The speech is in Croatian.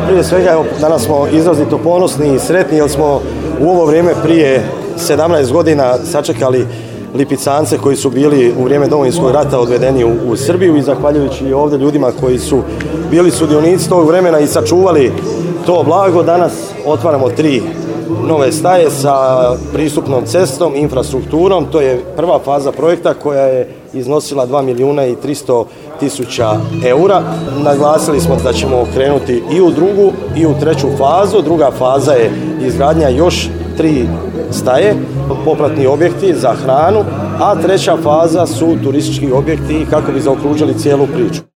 Prije svega, evo, danas smo izrazito ponosni i sretni jer smo u ovo vrijeme prije 17 godina sačekali Lipicance koji su bili u vrijeme Domovinskog rata odvedeni u Srbiju i zahvaljujući i ovdje ljudima koji su bili sudionici tog vremena i sačuvali to blago, danas otvaramo 3 nove staje sa pristupnom cestom, infrastrukturom. To je prva faza projekta koja je iznosila 2.300.000 eura. Naglasili smo da ćemo krenuti i u drugu i u treću fazu. Druga faza je izgradnja još 3 staje, popratni objekti za hranu, a treća faza su turistički objekti kako bi zaokružili cijelu priču.